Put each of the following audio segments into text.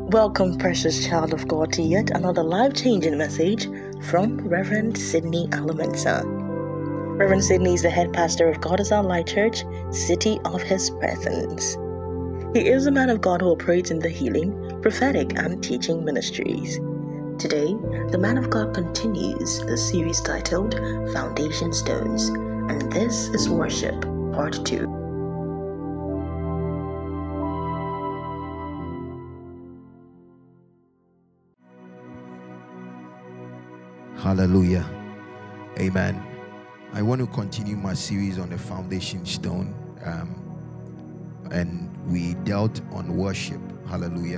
Welcome, precious child of God, to yet another life-changing message from Reverend Sidney Alumensa. Reverend Sidney is the head pastor of God is Our Light Church, City of His Presence. He is a man of God who operates in the healing, prophetic, and teaching ministries. Today, the man of God continues the series titled Foundation Stones, and this is Worship, Part 2. Hallelujah. Amen. I want to continue my series on the foundation stone. And we dealt on worship. Hallelujah.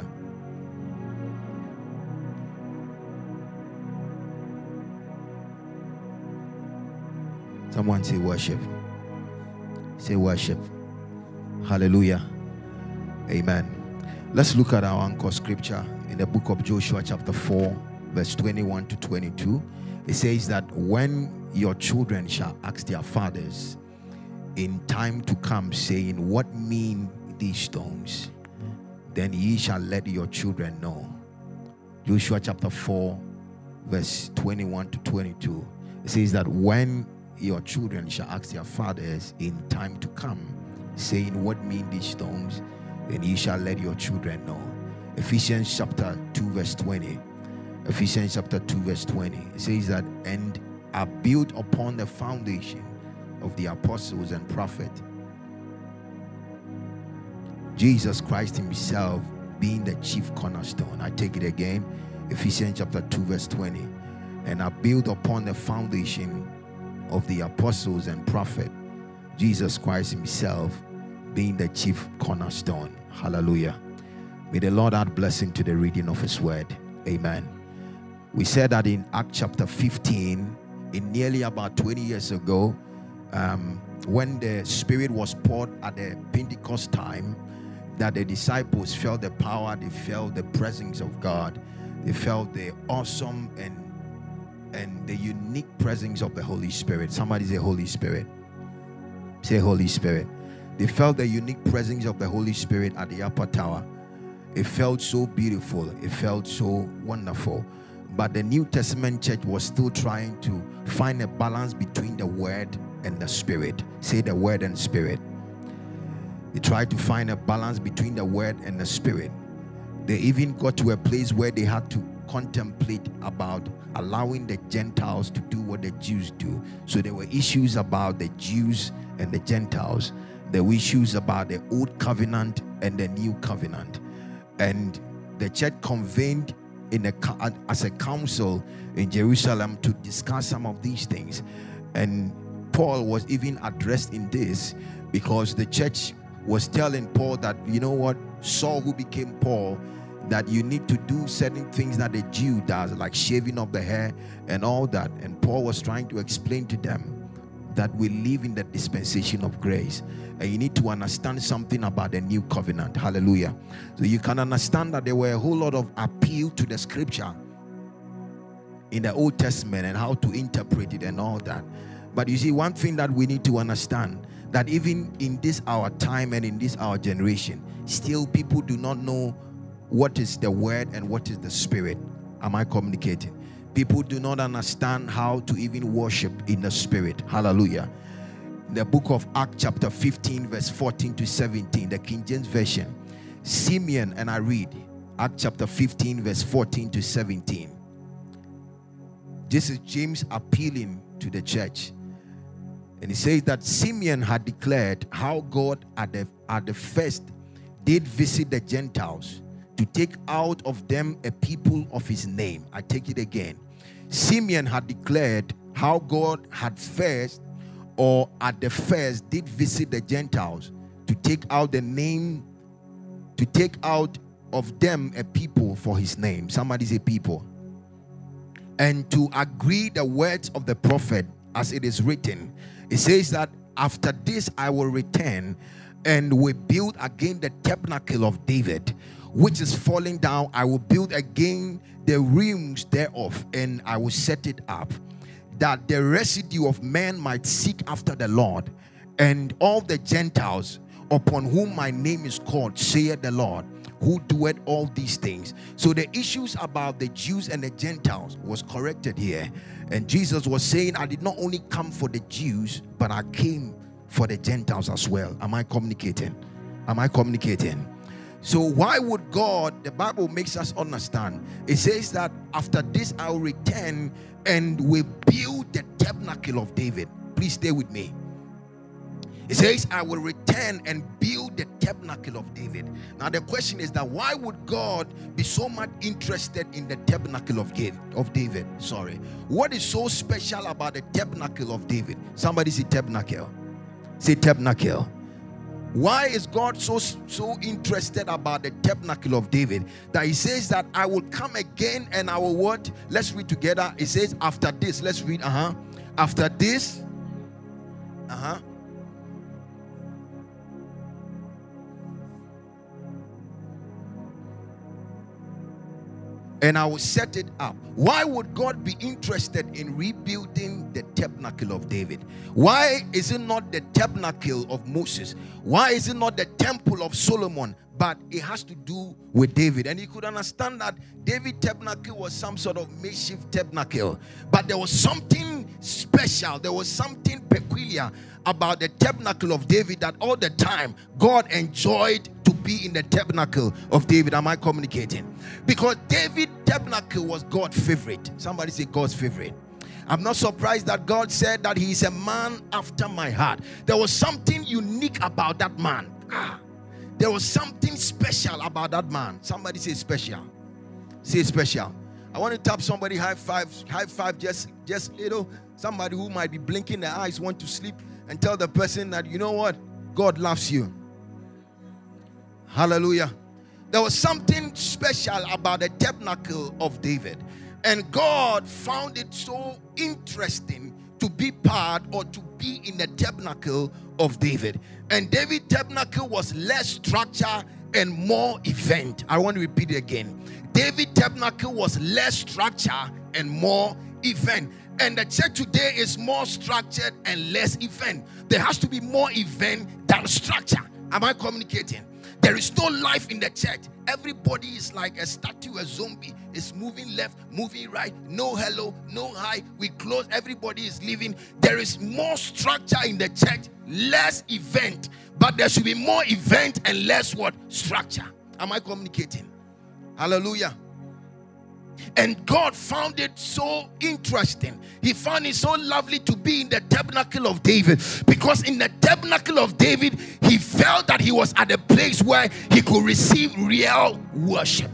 Someone say worship. Say worship. Hallelujah. Amen. Let's look at our anchor scripture in the book of Joshua chapter 4 verse 21 to 22. It says that when your children shall ask their fathers in time to come, saying, what mean these stones? Then ye shall let your children know. Joshua chapter 4 verse 21 to 22. It says that when your children shall ask their fathers in time to come, saying, what mean these stones? Then ye shall let your children know. Ephesians chapter 2 verse 20. Ephesians chapter 2 verse 20. It says that, and are built upon the foundation of the apostles and prophet, Jesus Christ himself being the chief cornerstone. I take it again. Ephesians chapter 2 verse 20. And are built upon the foundation of the apostles and prophet, Jesus Christ himself being the chief cornerstone. Hallelujah. May the Lord add blessing to the reading of his word. Amen. We said that in Acts chapter 15, in nearly about 20 years ago, when the Spirit was poured at the Pentecost time, that the disciples felt the power, they felt the presence of God, they felt the awesome and the unique presence of the Holy Spirit. Somebody say Holy Spirit. Say Holy Spirit. They felt the unique presence of the Holy Spirit at the upper tower. It felt so beautiful. It felt so wonderful. But the New Testament church was still trying to find a balance between the word and the spirit. Say the word and spirit. They tried to find a balance between the word and the spirit. They even got to a place where they had to contemplate about allowing the Gentiles to do what the Jews do. So there were issues about the Jews and the Gentiles. There were issues about the old covenant and the new covenant. And the church convened as a council in Jerusalem to discuss some of these things. And Paul was even addressed in this, because the church was telling Paul that, you know what, Saul, who became Paul, that you need to do certain things that a Jew does, like shaving of the hair and all that. And Paul was trying to explain to them that we live in the dispensation of grace, and you need to understand something about the new covenant. Hallelujah. So you can understand that there were a whole lot of appeal to the scripture in the Old Testament and how to interpret it and all that. But you see, one thing that we need to understand, that even in this our time and in this our generation, still people do not know what is the word and what is the spirit. Am I communicating? People do not understand how to even worship in the spirit. Hallelujah. The book of Acts chapter 15 verse 14 to 17, the King James Version. Simeon, and I read Acts chapter 15 verse 14 to 17. This is James appealing to the church. And he says that Simeon had declared how God at the first did visit the Gentiles to take out of them a people of his name. I take it again. Simeon had declared how God had first, or at the first, did visit the Gentiles to take out the name, to take out of them a people for his name. Somebody say people. And to agree the words of the prophet as it is written. It says that after this I will return and will build again the tabernacle of David, which is falling down. I will build again the rooms thereof, and I will set it up, that the residue of men might seek after the Lord, and all the Gentiles upon whom my name is called, saith the Lord, who doeth all these things. So the issues about the Jews and the Gentiles was corrected here. And Jesus was saying, I did not only come for the Jews, but I came for the Gentiles as well. Am I communicating? Am I communicating? So why would God, the Bible makes us understand, it says that after this I'll return and will build the tabernacle of David. Please stay with me. It says, I will return and build the tabernacle of David. Now the question is that why would God be so much interested in the tabernacle of David? Sorry. What is so special about the tabernacle of David? Somebody say tabernacle. Say tabernacle. Why is God so interested about the tabernacle of David? That he says that I will come again and I will what? Let's read together. It says after this. Let's read. After this. And I will set it up. Why would God be interested in rebuilding the tabernacle of David? Why is it not the tabernacle of Moses? Why is it not the temple of Solomon? But it has to do with David. And you could understand that David tabernacle was some sort of makeshift tabernacle. But there was something special. There was something peculiar about the tabernacle of David, that all the time God enjoyed to be in the tabernacle of David. Am I communicating? Because David tabernacle was God's favorite. Somebody say God's favorite. I'm not surprised that God said that he is a man after my heart. There was something unique about that man. There was something special about that man. Somebody say special. Say special. I want to tap somebody, high five, just little. Somebody who might be blinking their eyes, want to sleep, and tell the person that, you know what? God loves you. Hallelujah. There was something special about the tabernacle of David. And God found it so interesting to be part or to be in the tabernacle of David. And David tabernacle was less structure and more event. I want to repeat it again. David tabernacle was less structure and more event. And the church today is more structured and less event. There has to be more event than structure. Am I communicating? There is no life in the church. Everybody is like a statue, a zombie. It's moving left, moving right. No hello, no hi. We close. Everybody is leaving. There is more structure in the church, less event. But there should be more event and less what? Structure. Am I communicating? Hallelujah. And God found it so interesting. He found it so lovely to be in the tabernacle of David, because in the tabernacle of David, he felt that he was at a place where he could receive real worship.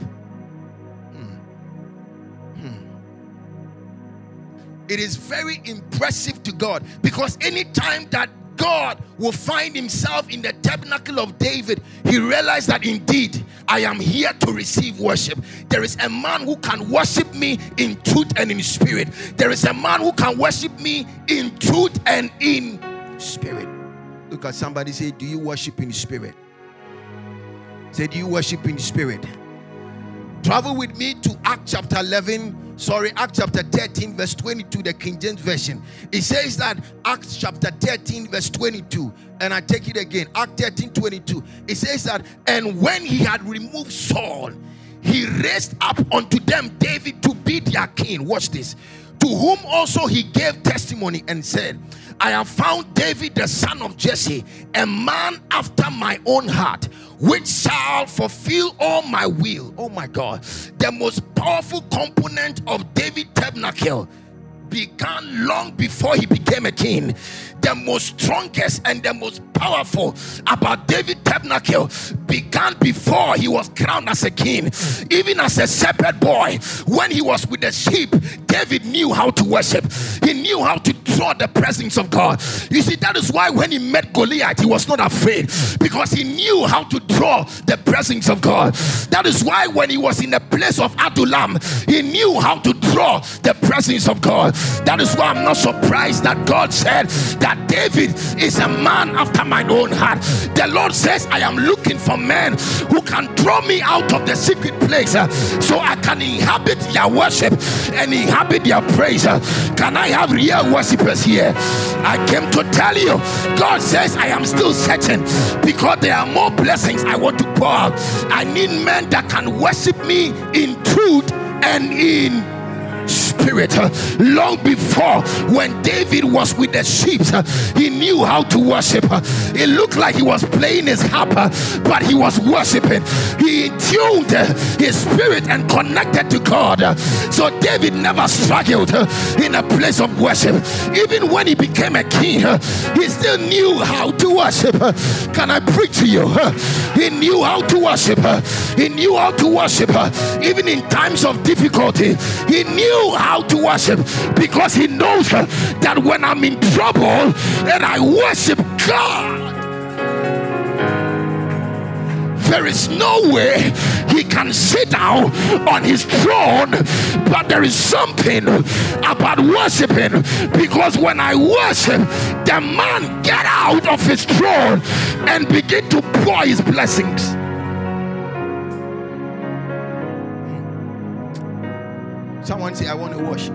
It is very impressive to God, because anytime that God will find himself in the tabernacle of David, he realized that indeed I am here to receive worship. There is a man who can worship me in truth and in spirit. There is a man who can worship me in truth and in spirit. Look at somebody, say, do you worship in spirit? Say, do you worship in spirit? Travel with me to Acts chapter 13 verse 22, the King James Version. It says that Acts chapter 13 verse 22, and I take it again, Acts 13:22. It says that, and when he had removed Saul, he raised up unto them David to be their king. Watch this. To whom also he gave testimony and said, I have found David the son of Jesse, a man after my own heart, which shall fulfill all my will. Oh my God. The most powerful component of David tabernacle began long before he became a king. The most strongest and the most powerful about David tabernacle began before he was crowned as a king. Even as a shepherd boy, when he was with the sheep, David knew how to worship. He knew how to draw the presence of God. You see, that is why when he met Goliath, he was not afraid, because he knew how to draw the presence of God. That is why when he was in the place of Adullam, he knew how to draw the presence of God. That is why I'm not surprised that God said that David is a man after my own heart. The Lord says, I am looking for men who can draw me out of the secret place, so I can inhabit their worship and inhabit their praise. Can I have real worship worshipers here. I came to tell you, God says I am still searching, because there are more blessings I want to pour out. I need men that can worship me in truth and in spirit. Long before, when David was with the sheep, he knew how to worship. It looked like he was playing his harp, but he was worshiping. He tuned his spirit and connected to God. So David never struggled in a place of worship. Even when he became a king, he still knew how to worship. Can I preach to you? He knew how to worship. He knew how to worship. Even in times of difficulty, he knew how to worship, because he knows that when I'm in trouble and I worship God, there is no way he can sit down on his throne. But there is something about worshiping, because when I worship, the man get out of his throne and begin to pour his blessings. Someone say, I want to worship.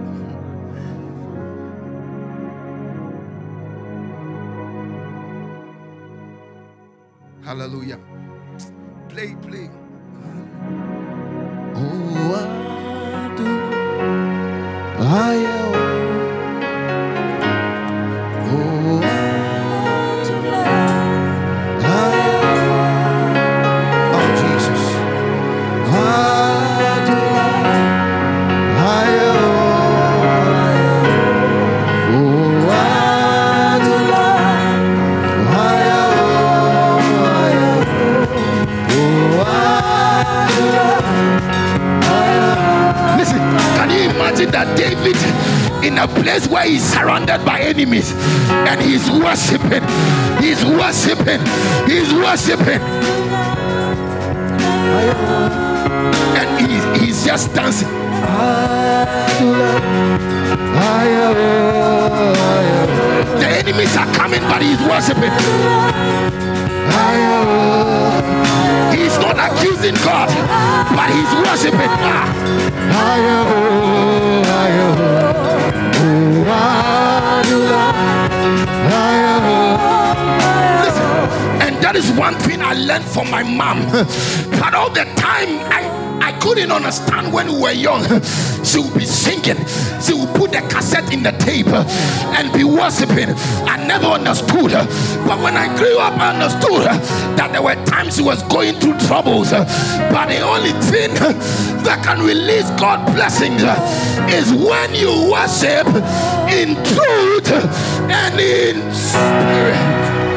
Hallelujah. Play. Oh, that David, in a place where he's surrounded by enemies, and he's worshiping, and he's just dancing. The enemies are coming, but he's worshiping. He's not accusing God, but he's worshiping. Listen, and that is one thing I learned from my mom. But all the time I couldn't understand when we were young. She would be singing, she would put the cassette in the tape and be worshiping. I never understood her. But when I grew up, I understood that there were times she was going through troubles. But the only thing that can release God's blessings is when you worship in truth and in spirit.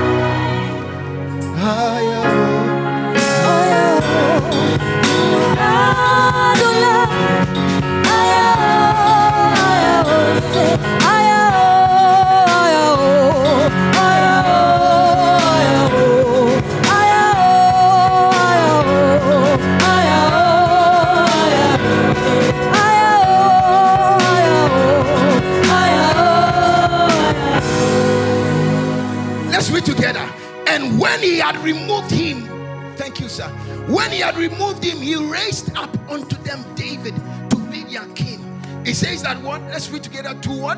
Let's read together. And when he had removed him, thank you, sir. When he had removed him, he raised up unto them David to be their king. It says that what? Let's read together. To what?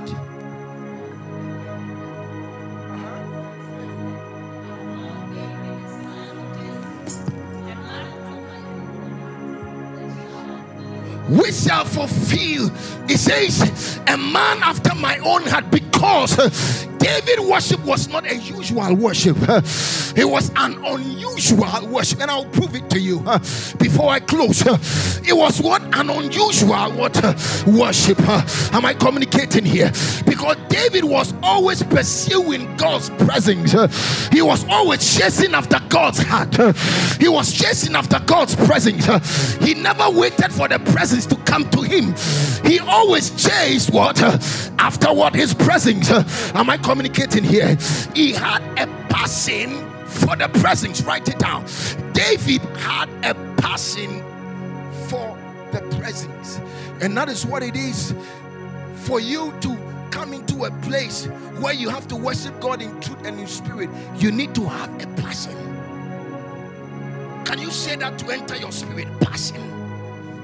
We shall fulfill. It says, a man after my own heart, because David worship was not a usual worship. It was an unusual worship, and I'll prove it to you before I close. It was what? An unusual worship. Am I communicating here? Because David was always pursuing God's presence. He was always chasing after God's heart. He was chasing after God's presence. He never waited for the presence to come to him. He always chased what? After what? His presence. Am I communicating here? He had a passion for the presence. Write it down. David had a passion for the presence, and that is what it is for you to come into a place where you have to worship God in truth and in spirit. You need to have a passion. Can you say that to enter your spirit? Passion.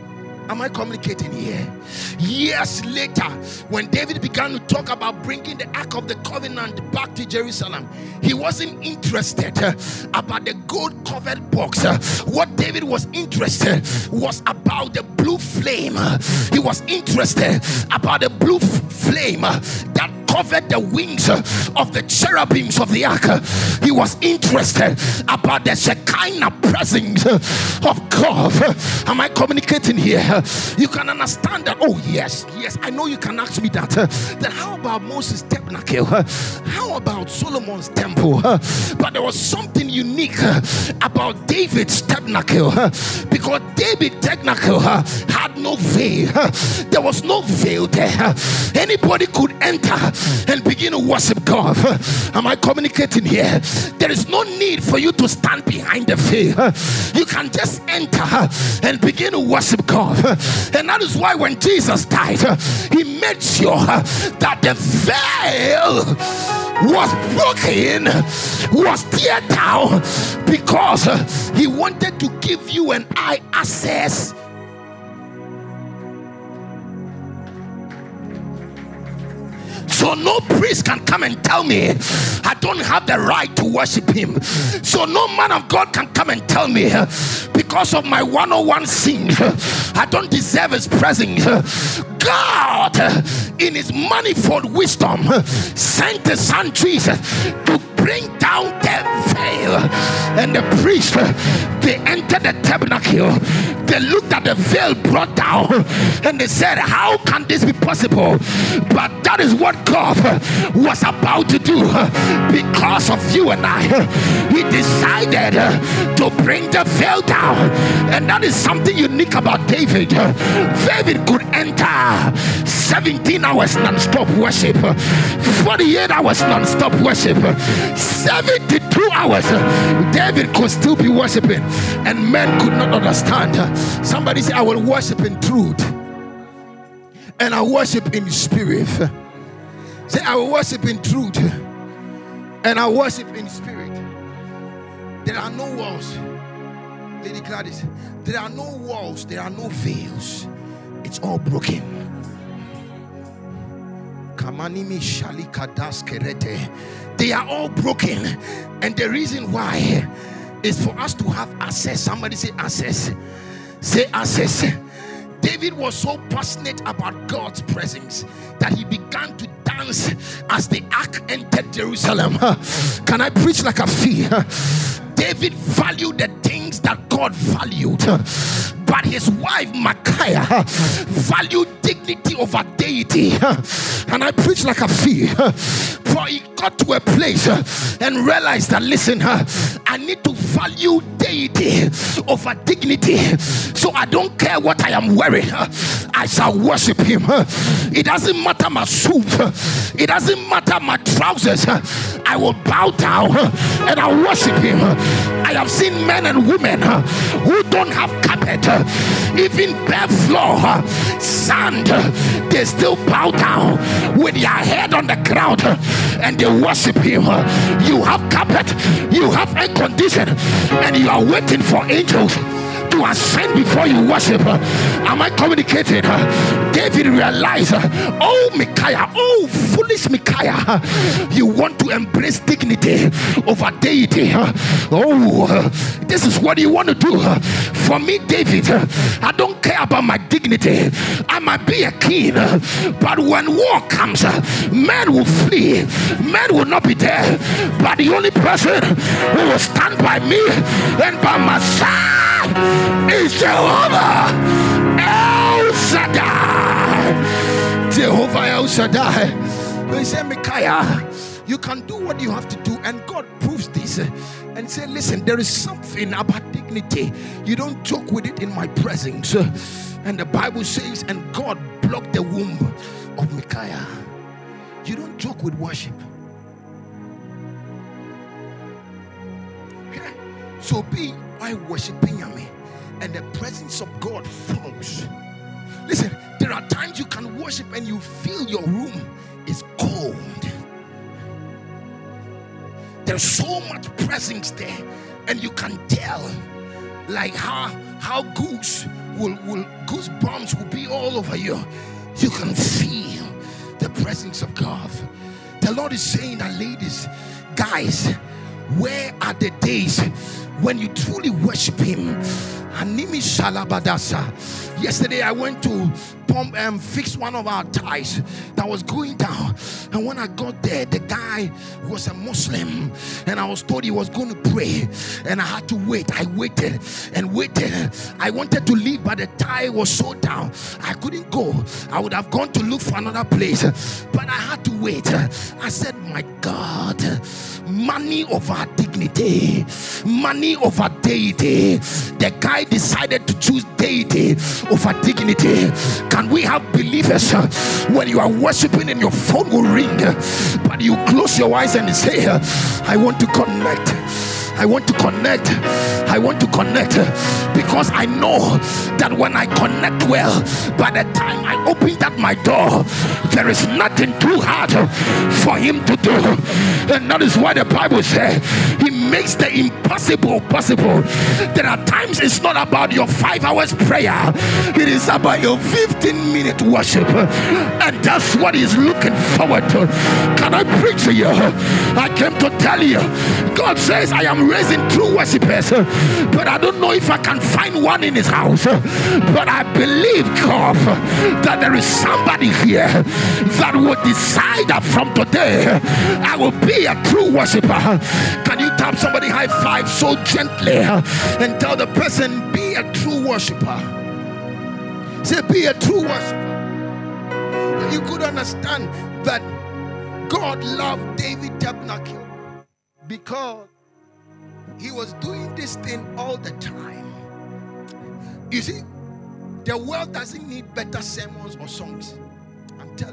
Am I communicating here? Years later, when David began to talk about bringing the Ark of the Covenant back to Jerusalem, he wasn't interested about the gold covered box. What David was interested was about the blue flame. He was interested about the blue flame that covered the wings of the cherubims of the ark. He was interested about the Shekinah presence of God. Am I communicating here? You can understand that. Oh yes, I know you can ask me that. Then how about Moses' tabernacle? How about Solomon's temple? But there was something unique about David's tabernacle, because David's tabernacle had no veil. There was no veil there. Anybody could enter and begin to worship God. Am I communicating here? There is no need for you to stand behind the veil. You can just enter and begin to worship God. And that is why when Jesus died, he made sure that the veil was broken, was teared down, because he wanted to give you and I access. So no priest can come and tell me I don't have the right to worship him. So no man of God can come and tell me because of my 101 sin I don't deserve his presence. God, in his manifold wisdom, sent his son Jesus to bring down the veil. And the priest, they entered the tabernacle, they looked at the veil brought down, and they said, how can this be possible? But that is what God was about to do. Because of you and I, he decided to bring the veil down. And that is something unique about David. David could enter 17 hours non-stop worship, 48 hours non-stop worship, 72 hours David could still be worshiping, and men could not understand. Somebody say, I will worship in truth and I worship in spirit. Say, I will worship in truth and I worship in spirit. There are no walls, Lady Gladys. There are no walls, there are no veils. It's all broken. They are all broken, and the reason why is for us to have access. Somebody say access. Say access. David was so passionate about God's presence that he began to dance as the ark entered Jerusalem. Can I preach like a fee? David valued the things that God valued, but his wife Micaiah valued dignity over deity. And I preach like a fee, for he got to a place and realized that, listen, I need to value deity over dignity. So I don't care what I am wearing, I shall worship him. It doesn't matter my suit, it doesn't matter my trousers, I will bow down and I worship him. I have seen men and women who don't have carpet, even bare floor, sand, they still bow down with their head on the ground and they worship him. You have carpet, you have air condition, and you are waiting for angels to ascend before you worship. Am I communicating? David realized, oh Micaiah, oh foolish Micaiah, you want to embrace dignity over deity. Oh, this is what you want to do. For me, David, I don't care about my dignity. I might be a king, but when war comes, men will flee, men will not be there, but the only person who will stand by me and by my side is Jehovah El Shaddai. Jehovah El Shaddai. When he said, Micaiah, you can do what you have to do, and God proves this and say, listen, there is something about dignity, you don't joke with it in my presence. And the Bible says, and God blocked the womb of Micaiah. You don't joke with worship. Okay? So be by worshiping Yahweh, and the presence of God follows. Listen, there are times you can worship and you feel your room is cold. There's so much presence there, and you can tell, like how goose goosebumps will be all over you. You can feel the presence of God. The Lord is saying that, ladies, guys, where are the days when you truly worship Him? Animi Shalabadasa. Yesterday I went to pump and fix one of our tires that was going down, and when I got there, the guy was a Muslim, and I was told he was going to pray, and I had to wait. I waited and waited. I wanted to leave, but the tire was so down I couldn't go. I would have gone to look for another place, but I had to wait. I said, my God, money over dignity, money over deity. The guy decided to choose deity over dignity. Can we have believers when you are worshiping and your phone will ring, but you close your eyes and say, I want to connect, I want to connect, I want to connect, because I know that when I connect well, by the time I open that my door, there is nothing too hard for Him to do. And that is why the Bible says He makes the impossible possible. There are times it's not about your 5 hours prayer, it is about your 15-minute worship, and that's what He's looking forward to. Can I preach to you? I came to tell you, God says I am raising true worshipers, but I don't know if I can find one in His house. But I believe, God, that there is somebody here that will decide that from today I will be a true worshiper. Can you tap somebody high five so gently and tell the person, be a true worshiper? Say, be a true worshiper. And you could understand that God loved David Tabernacle because he was doing this thing all the time. You see, the world doesn't need better sermons or songs. I'm telling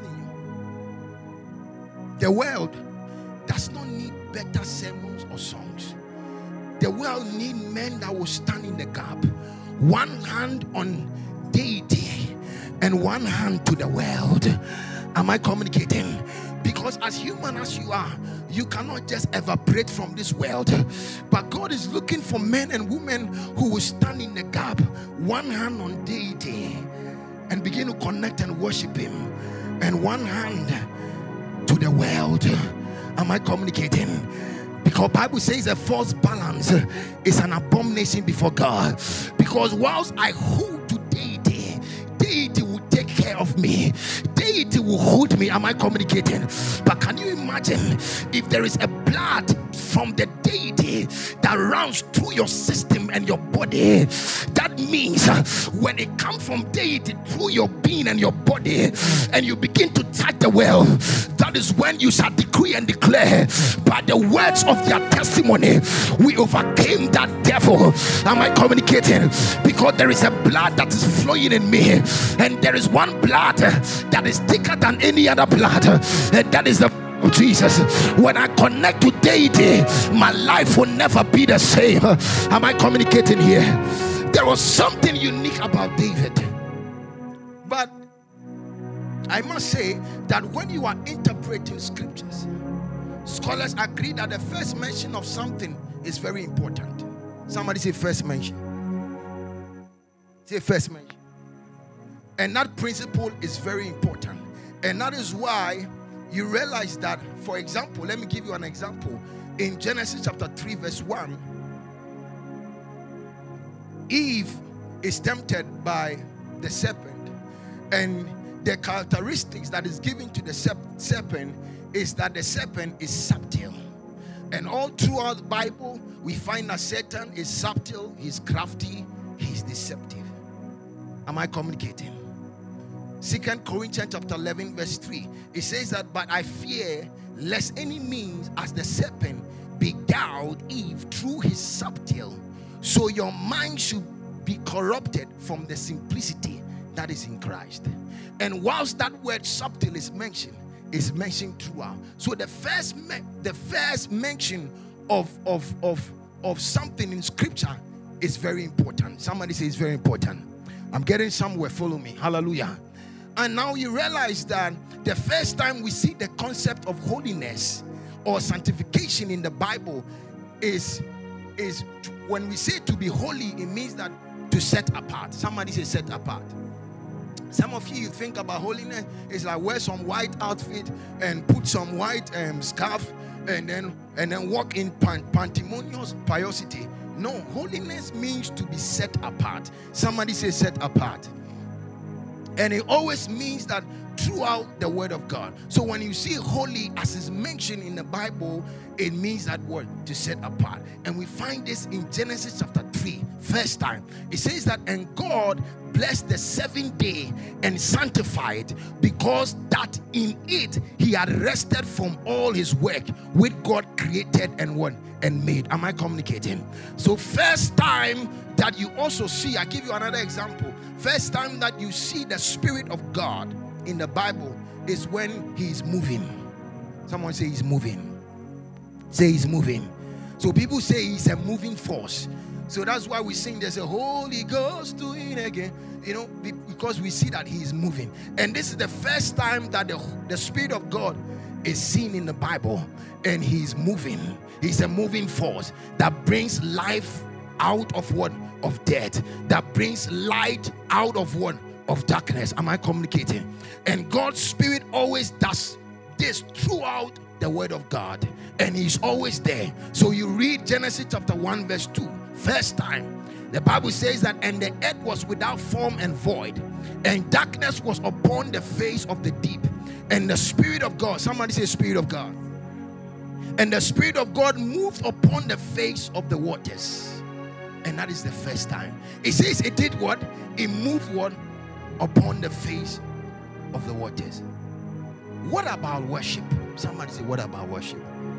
you, the world does not need better sermons or songs. The world needs men that will stand in the gap, one hand on deity and one hand to the world. Am I communicating? Because as human as you are, you cannot just evaporate from this world. But God is looking for men and women who will stand in the gap, one hand on deity, and begin to connect and worship Him, and one hand to the world. Am I communicating? Because Bible says a false balance is an abomination before God. Because whilst I hold to deity, deity will take care of me. Deity will hold me. Am I communicating? But can you imagine if there is a blood from the deity that runs through your system and your body? That means when it comes from deity through your being and your body, and you begin to touch the well, that is when you shall decree and declare, by the words of their testimony, we overcame that devil. Am I communicating? Because there is a blood that is flowing in me, and there is one blood that is thicker than any other blood, and that is the of Jesus. When I connect to deity, my life will never be the same. Am I communicating here? There was something unique about David. But I must say that when you are interpreting scriptures, scholars agree that the first mention of something is very important. Somebody say first mention. Say first mention. And that principle is very important. And that is why you realize that, for example, let me give you an example. In Genesis chapter 3 verse 1, Eve is tempted by the serpent, and the characteristics that is given to the serpent is that the serpent is subtle. And all throughout the Bible we find that Satan is subtle, he's crafty, he's deceptive. Am I communicating? 2 Corinthians chapter 11 verse 3, it says that, but I fear lest any means as the serpent beguiled Eve through his subtle, so your mind should be corrupted from the simplicity that is in Christ. And whilst that word subtle is mentioned throughout. So the first mention of something in scripture is very important. Somebody say it's very important. I'm getting somewhere, follow me. Hallelujah. And now you realize that the first time we see the concept of holiness or sanctification in the Bible is when we say to be holy, it means that to set apart. Somebody say set apart. Some of you think about holiness is like wear some white outfit and put some white scarf and then walk in pandemonious piosity. No, holiness means to be set apart. Somebody say set apart. And it always means that throughout the word of God. So when you see holy as is mentioned in the Bible, it means that word to set apart. And we find this in Genesis chapter 3, first time. It says that, and God blessed the seventh day and sanctified it, because that in it he had rested from all his work which God created and what and made. Am I communicating? So first time that you also see, I give you another example. First time that you see the Spirit of God in the Bible is when he is moving. Someone say he's moving. Say he's moving. So people say he's a moving force. So that's why we sing there's a Holy Ghost doing again, because we see that he is moving. And this is the first time that the Spirit of God is seen in the Bible, and he's moving. He's a moving force that brings life out of what? Of death. That brings light out of what? Of darkness. Am I communicating? And God's Spirit always does this throughout the word of God, and he's always there. So you read Genesis chapter 1 verse 2, first time the Bible says that, and the earth was without form and void, and darkness was upon the face of the deep, and the Spirit of God, somebody say Spirit of God, and the Spirit of God moved upon the face of the waters. And that is the first time. It says it did what? It moved what? Upon the face of the waters. What about worship? Somebody say, what about worship?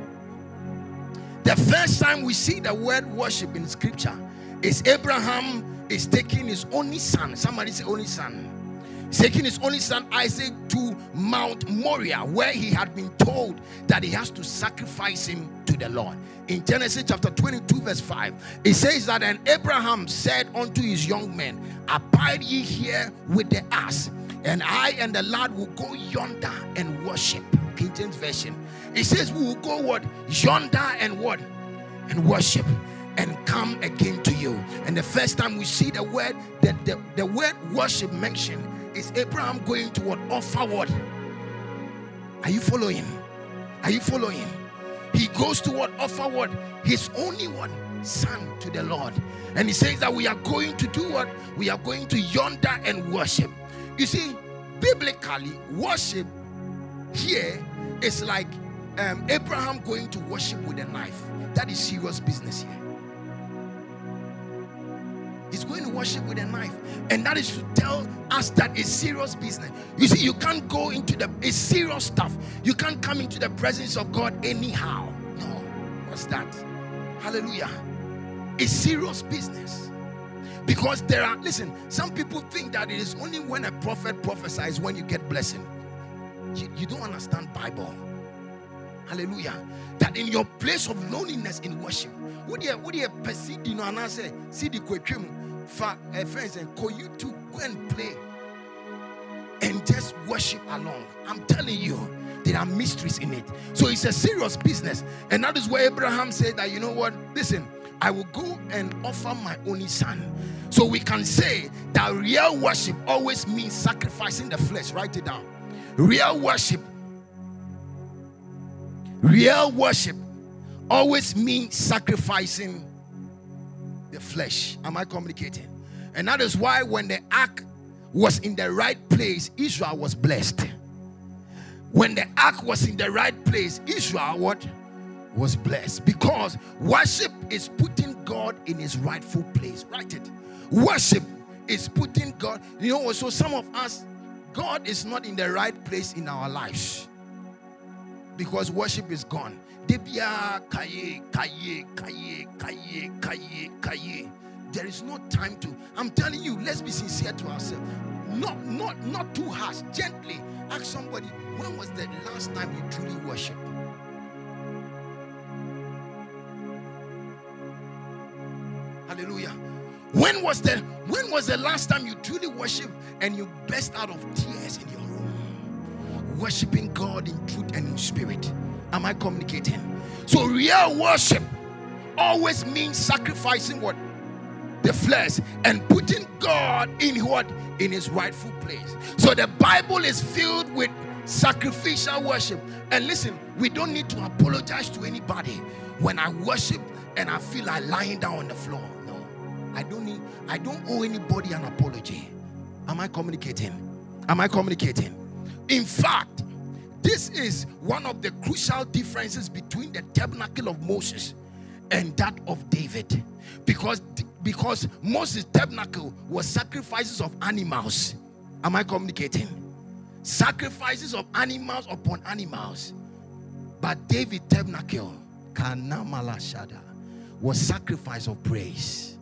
The first time we see the word worship in scripture is Abraham is taking his only son. Somebody say only son. He's taking his only son Isaac to Mount Moriah, where he had been told that he has to sacrifice him to the Lord. In Genesis chapter 22 verse 5, it says that, and Abraham said unto his young men, abide ye here with the ass, and I and the lad will go yonder and worship. King James Version. It says we will go what? Yonder and what? And worship and come again to you. And the first time we see the word, the word worship mentioned is Abraham going to what? Offer what? Are you following? Are you following? He goes to what? Offer what? His only one son to the Lord. And he says that we are going to do what? We are going to yonder and worship. You see, biblically, worship here is like Abraham going to worship with a knife. That is serious business here. He's going to worship with a knife, and that is to tell us that it's serious business. You see, you can't go into it's serious stuff. You can't come into the presence of God anyhow. No. What's that? Hallelujah. It's serious business. Because listen, some people think that it is only when a prophet prophesies when you get blessing. You don't understand Bible. Hallelujah. That in your place of loneliness in worship, would you perceive, and I say, see the question for friends and call you to go and play and just worship along. I'm telling you, there are mysteries in it. So it's a serious business. And that is where Abraham said that, you know what, listen, I will go and offer my only son. So we can say that real worship always means sacrificing the flesh. Write it down. Real worship always means sacrificing the flesh. Am I communicating? And that is why when the ark was in the right place, Israel was blessed. When the ark was in the right place, Israel was blessed. Because worship is putting God in his rightful place. Write it. Worship is putting God. So some of us, God is not in the right place in our lives because worship is gone. There is no time to. I'm telling you, let's be sincere to ourselves. Not too harsh. Gently ask somebody, when was the last time you truly worshiped? Hallelujah. When was the last time you truly worshiped and you burst out of tears in your room? Worshiping God in truth and in spirit. Am I communicating? So real worship always means sacrificing what? the flesh and putting God in what? In his rightful place. So the Bible is filled with sacrificial worship. And listen, we don't need to apologize to anybody. When I worship and I feel like lying down on the floor, no, I don't owe anybody an apology. Am I communicating? Am I communicating? In fact, this is one of the crucial differences between the tabernacle of Moses and that of David, because Moses' tabernacle was sacrifices of animals. Am I communicating? Sacrifices of animals upon animals. But David's tabernacle, Kanamala Shada, was sacrifice of praise.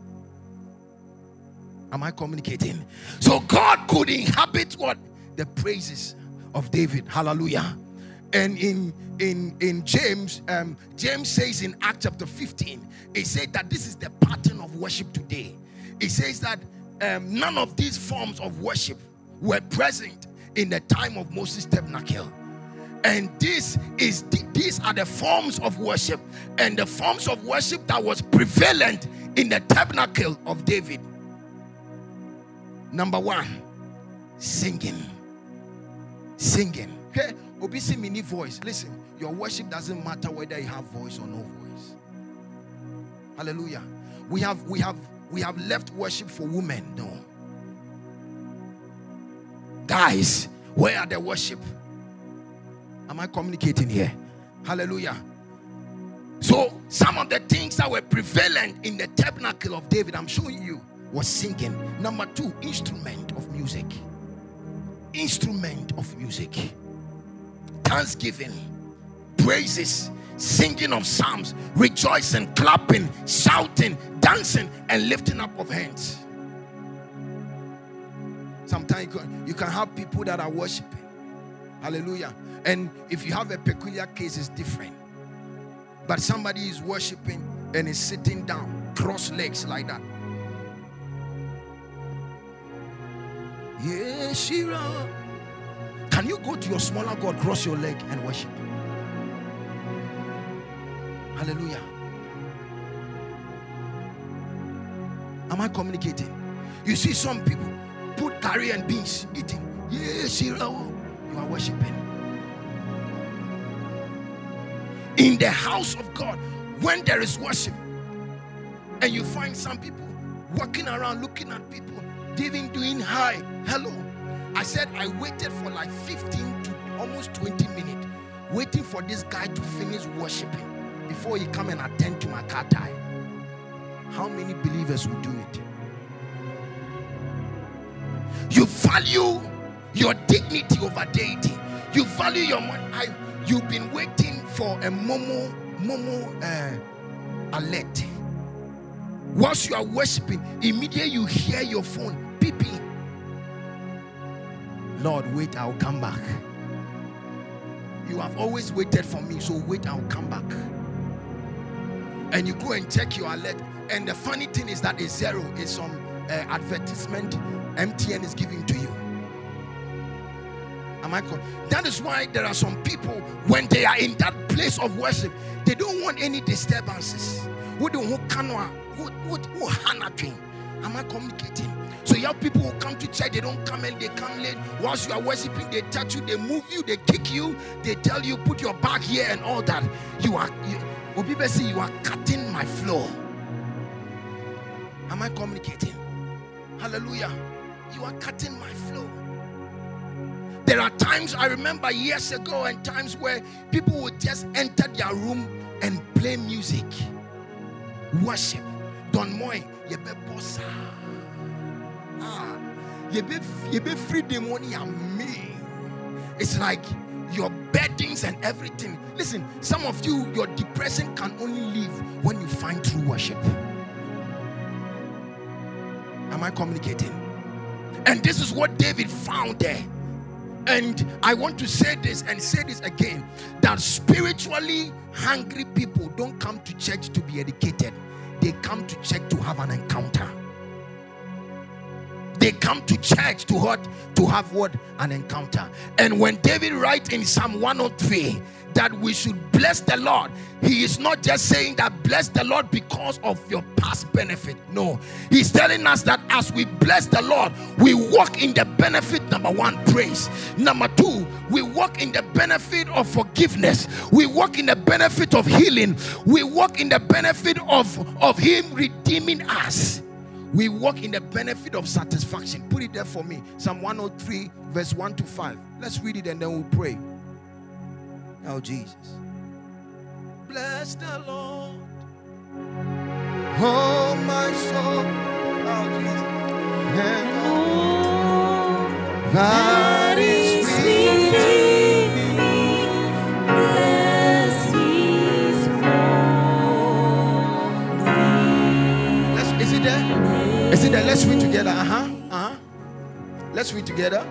Am I communicating? So God could inhabit what? The praises of David. Hallelujah. And in James, James says in Acts chapter 15, it said that this is the pattern of worship today. It says that none of these forms of worship were present in the time of Moses' tabernacle. And these are the forms of worship, and the forms of worship that was prevalent in the tabernacle of David. Number one, singing. Okay, obviously mini voice. Listen, your worship doesn't matter whether you have voice or no voice. Hallelujah. We have left worship for women. No. Guys, where are the worship? Am I communicating here? Hallelujah. So some of the things that were prevalent in the tabernacle of David, I'm showing you, was singing. Number two, instrument of music. Instrument of music. Thanksgiving, praises, singing of psalms, rejoicing, clapping, shouting, dancing, and lifting up of hands. Sometimes you can have people that are worshiping. Hallelujah. And if you have a peculiar case, it's different. But somebody is worshiping and is sitting down, cross legs like that. Yes, Shira. Can you go to your smaller God, cross your leg and worship? Hallelujah. Am I communicating? You see some people put curry and beans eating. Yes, Shira. You are worshiping. In the house of God, when there is worship, and you find some people walking around looking at people, even doing hi, hello. I said I waited for like 15 to almost 20 minutes waiting for this guy to finish worshiping before he come and attend to my car tie. How many believers will do it? You value your dignity over deity. You value your money. You've been waiting for a momo alert. Whilst you are worshiping, immediately you hear your phone beeping. Lord, wait, I'll come back. You have always waited for me, so wait, I'll come back. And you go and check your alert, and the funny thing is that it's zero. It's some advertisement MTN is giving to you. That is why there are some people, when they are in that place of worship, they don't want any disturbances. Am I communicating? So you have people who come to church, they don't come and they come late. Whilst you are worshiping, they touch you, they move you, they kick you, they tell you put your back here and all that. You are cutting my flow. Am I communicating? Hallelujah. You are cutting my flow. There are times, I remember years ago, and times where people would just enter their room and play music, worship. Don Moy, you be bossa. You be free the money and me. It's like your beddings and everything. Listen, some of you, your depression can only leave when you find true worship. Am I communicating? And this is what David found there. And I want to say this and say this again, that spiritually hungry people don't come to church to be educated. They come to church to have an encounter. they come to church to what? To have what? An encounter. And when David writes in Psalm 103 that we should bless the Lord, he is not just saying that bless the Lord because of your past benefit. No, he's telling us that as we bless the Lord, we walk in the benefit. Number one, praise. Number two, we walk in the benefit of forgiveness. We walk in the benefit of healing. We walk in the benefit of him redeeming us. We walk in the benefit of satisfaction. Put it there for me. Psalm 103 verse 1 to 5. Let's read it and then we'll pray. Oh Jesus. Bless the Lord, oh my soul. Oh Jesus. And all that is within me, bless His holy. Is it there? Is it there? Let's read together. Let's read together.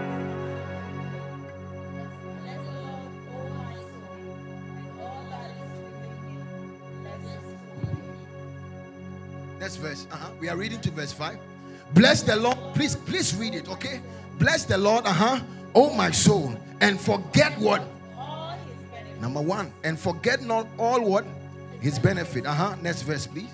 Next verse. We are reading to verse 5. Bless the Lord. Please read it, okay? Bless the Lord, oh my soul, and forget what? Number one, and forget not all what? His benefit. Next verse, please.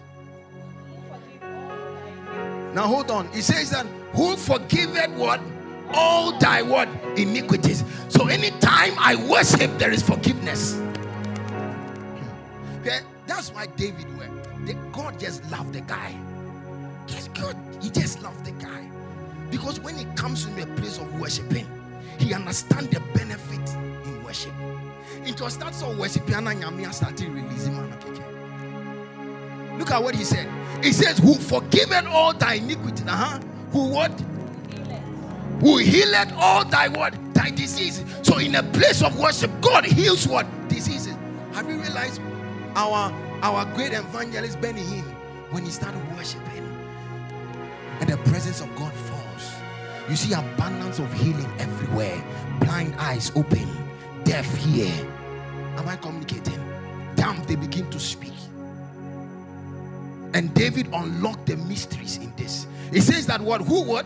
Now hold on. It says that who forgiveth what? All thy what? Iniquities. So anytime I worship, there is forgiveness. Okay? That's why David went. God just loved the guy. Yes, God, he just loved the guy. Because when he comes to a place of worshiping, he understands the benefit in worship. It was that sort of worshiping and started releasing man. Look at what he said. He says, who forgiveth all thy iniquity. Who what? Who healeth all thy what? Thy diseases. So in a place of worship, God heals what? Diseases. Have you realized our great evangelist Benny Hinn, when he started worshiping and the presence of God falls, you see abundance of healing everywhere. Blind eyes open, deaf hear. Am I communicating? Dumb, they begin to speak. And David unlocked the mysteries in this. He says that what? Who what?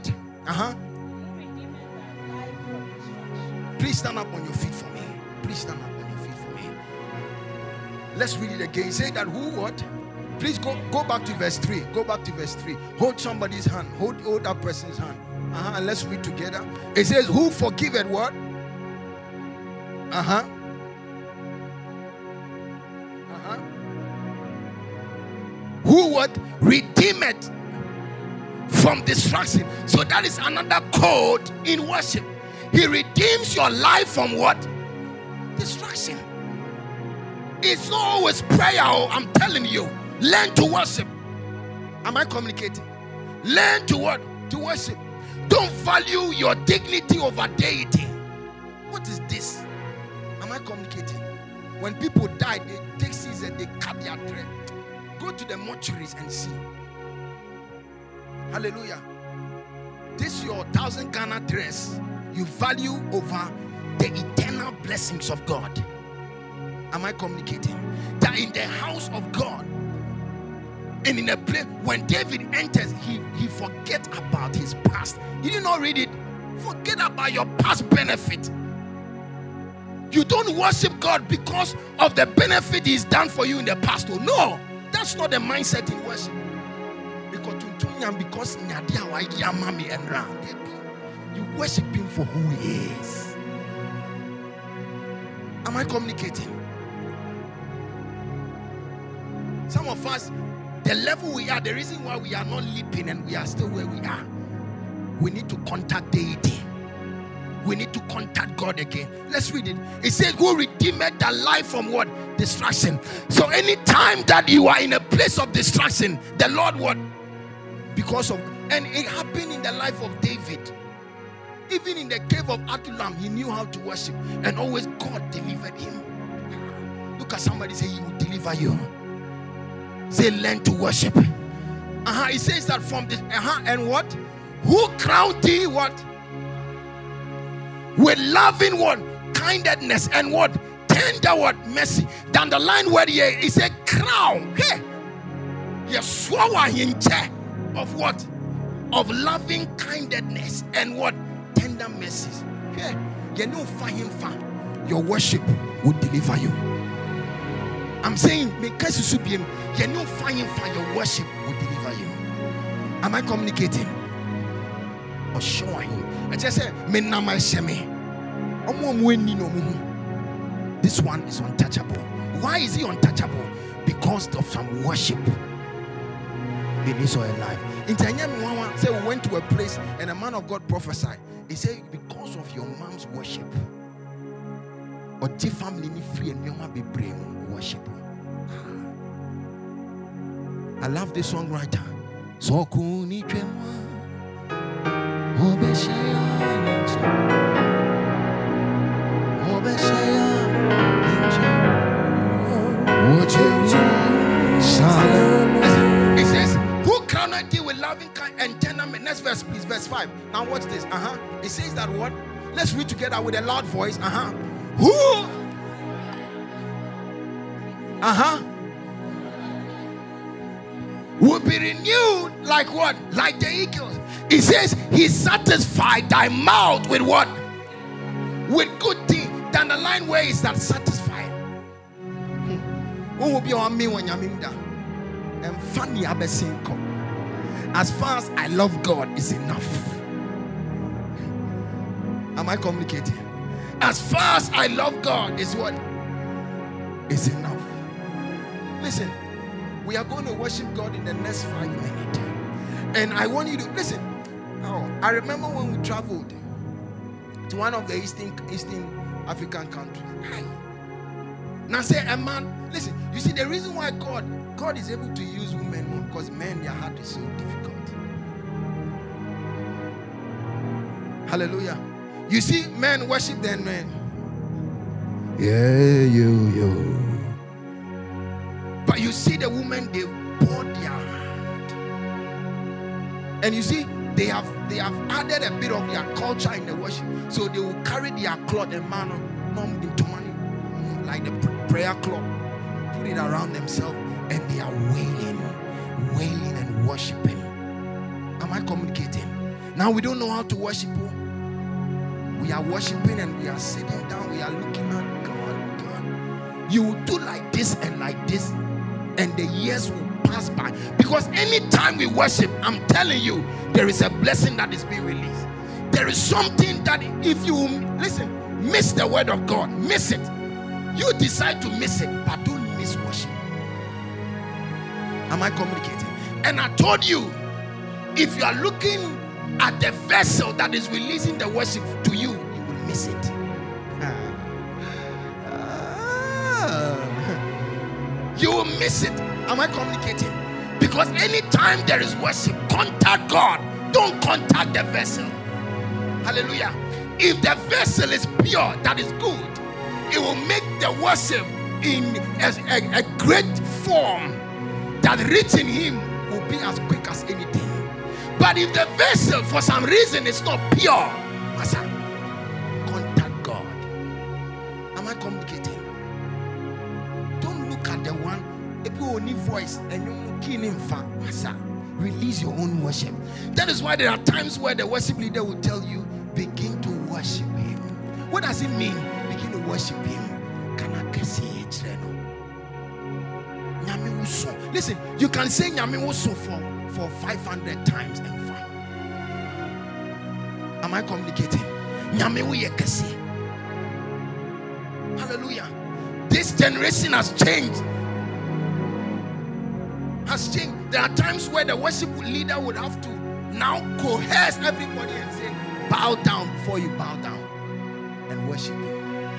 Please stand up on your feet for me. Please stand up. Let's read it again. Say that who what? Please go back to verse 3. Go back to verse 3. Hold somebody's hand. Hold that person's hand. And let's read together. It says, who forgiveth what? Who what? Redeemeth from destruction. So that is another code in worship. He redeems your life from what? Destruction. It's not always prayer. I'm telling you. Learn to worship. Am I communicating? Learn to what? To worship. Don't value your dignity over deity. What is this? Am I communicating? When people die, they take scissors, they cut their thread. Go to the mortuaries and see. Hallelujah. This your 1,000 Ghana dress you value over the eternal blessings of God. Am I communicating? That in the house of God and in a place, when David enters, he forgets about his past. You did not read it. Forget about your past benefit. You don't worship God because of the benefit He's done for you in the past. Oh, no, that's not the mindset in worship. Because you worship Him for who He is. Am I communicating? Some of us, the level we are, the reason why we are not leaping and we are still where we are, we need to contact deity. We need to contact God again. Let's read it. It says, who redeemed the life from what? Destruction. So anytime that you are in a place of destruction, the Lord what? Because of, and it happened in the life of David. Even in the cave of Adullam, he knew how to worship, and always God delivered him. Look at somebody, say, He will deliver you. Say, learn to worship. It says that from this, and what? Who crowned thee what? With loving what? Kindness and what? Tender what? Mercy. Down the line where he said crown. Hey, you swallow in chair of what? of loving kindness and what? Tender mercies. Yeah, you know, your worship will deliver you. I'm saying, because you know, your worship will deliver you. Am I communicating? Or showing? I just say, this one is untouchable. Why is he untouchable? Because of some worship in his own life. In Tanya say we went to a place and a man of God prophesied. He said, because of your mom's worship, or the family ni free and your mom be brave worship. I love this songwriter. So kuni chema obeshaya it says, who cannot deal with loving kind and tender? Next verse, please, verse 5. Now watch this. It says that what? Let's read together with a loud voice. Who? Will be renewed like what? Like the eagles. It says, he satisfied thy mouth with what? With good things. Then the line where is that satisfied? Who will be on me when you're and funny abesinko. As far as I love God is enough. Am I communicating? As far as I love God is what? Is enough. Listen, we are going to worship God in the next 5 minutes. And I want you to listen. I remember when we traveled to one of the Eastern African countries. Now say, a man, listen, you see the reason why God is able to use women more, because men, their heart is so difficult. Hallelujah. You see, men worship their men. Yeah, yo. But you see the women, they pour their heart. And you see, they have added a bit of their culture in the worship. So they will carry their cloth and man into money, like the prayer cloth, put it around themselves, and they are wailing and worshiping. Am I communicating? Now we don't know how to worship. We are worshiping and we are sitting down. We are looking at God. You will do like this and like this, and the years will pass by. Because anytime we worship, I'm telling you, there is a blessing that is being released. There is something that if you miss the word of God, miss it. You decide to miss it, but don't miss worship. Am I communicating? And I told you, if you are looking at the vessel that is releasing the worship to you, you will miss it. You will miss it. Am I communicating? Because anytime there is worship, contact God. Don't contact the vessel. Hallelujah. If the vessel is pure, that is good. It will make the worship in a great form that reaching him will be as quick as anything. But if the vessel for some reason is not pure, contact God. Am I communicating? Don't look at the one people only voice and you're looking in fact. Release your own worship. That is why there are times where the worship leader will tell you, begin to worship him. What does it mean? Begin to worship him. Listen, you can say Nyame Woso for 500 times and fine. Am I communicating? Nyame Woye Kese. Hallelujah. This generation has changed. There are times where the worship leader would have to now coerce everybody and say, bow down before you bow down and worship him.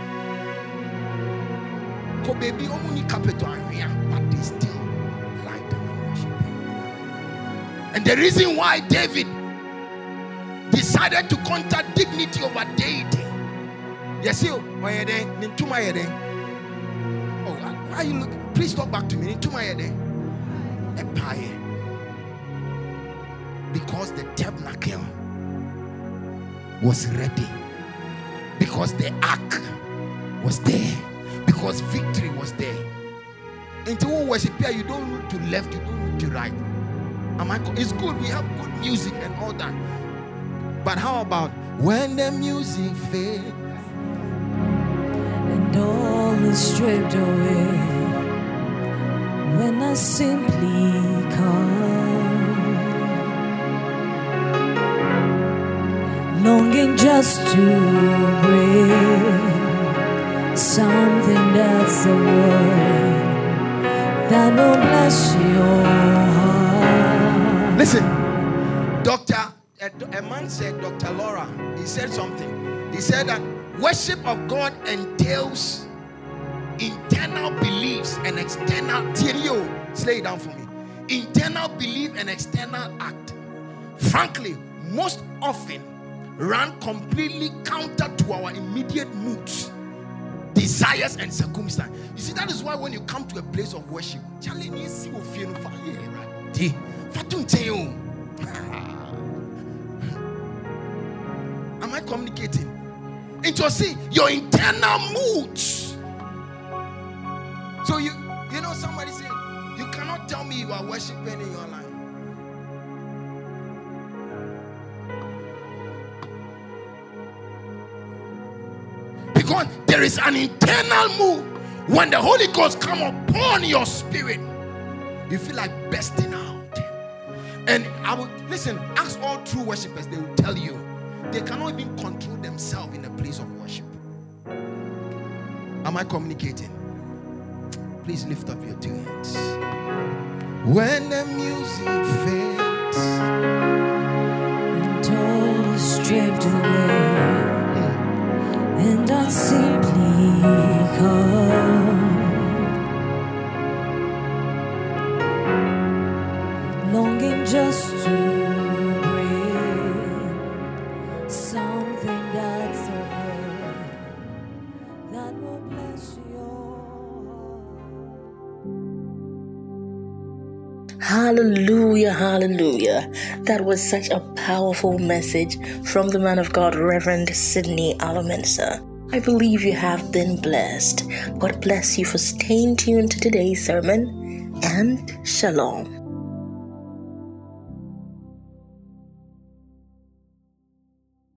But they still lie down and worship him. And the reason why David decided to contact dignity over deity. Yes, you. Why you look? Please talk back to me. Empire. Because the tabernacle was ready. Because the ark was there. Because victory was there. Until worship here, you don't look to left, you don't look to right. It's good, we have good music and all that. But how about when the music fades and all is stripped away, when I simply come, longing just to bring something that's the word that will bless your heart. Listen, a man said, Dr. Laura, he said something. He said that worship of God entails internal beliefs and external. Slay it down for me. Internal belief and external act, frankly, most often run completely counter to our immediate moods, desires, and circumstances. You see, that is why when you come to a place of worship, am I communicating? Into see your internal moods. So you know, somebody said, you cannot tell me you are worshiping in your life. Because there is an internal mood. When the Holy Ghost come upon your spirit, you feel like bursting out. And I will listen, ask all true worshipers, they will tell you they cannot even control themselves in a place of worship. Am I communicating? Please lift up your two hands. When the music fades and all is stripped away, and I simply come, longing just to bring something that's a word that will bless your heart. Hallelujah, hallelujah. That was such a powerful message from the man of God, Reverend Sidney Alamensa. I believe you have been blessed. God bless you for staying tuned to today's sermon, and shalom.